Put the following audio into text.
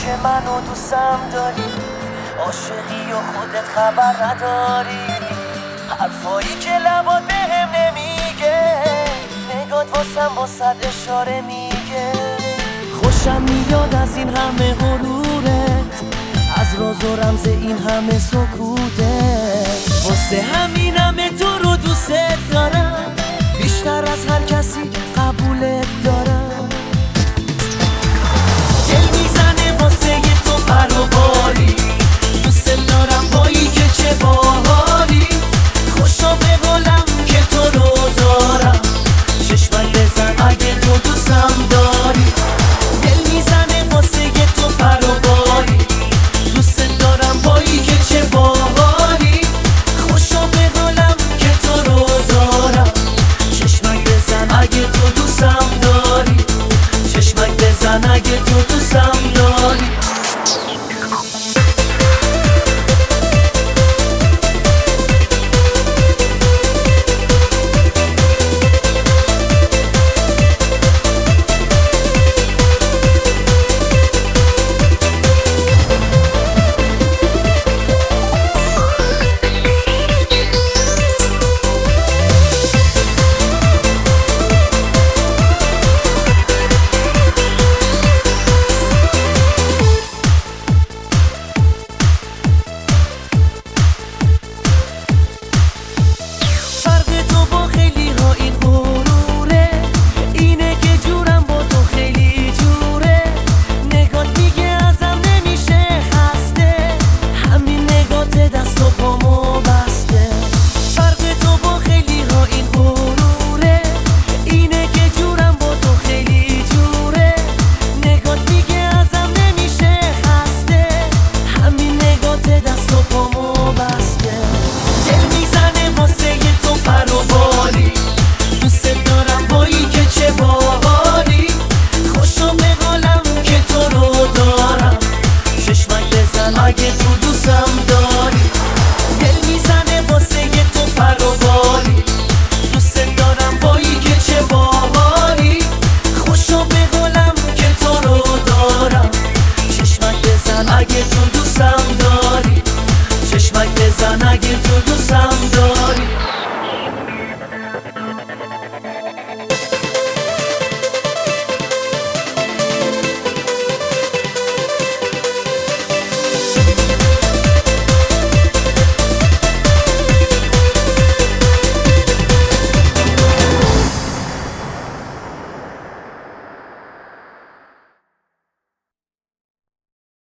که منو دوستم داری، عاشقی و خودت خبر نداری. حرفایی که لبات بهم نمیگه، نگات واسد اشاره میگه. خوشم میاد از این همه غرورت، از راز و رمز این همه سکوتت. واسه همینمه تو رو دوست دارم، بیشتر از هر کسی قبولت دارم. دل میزنه واسه تو پر و باری، دوست دارم بایی که چه باحالی. خوشا به حالم که تو رو دارم، چشمت بزن اگه تو دوستم داری. دل میزنه واسه تو پر و باری، دوست دارم بایی که چه باحالی. خوشا به حالم که تو رو دارم، چشمت بزن اگه تو دوستم داری. چشمک بزن اگه تو دوستم داری.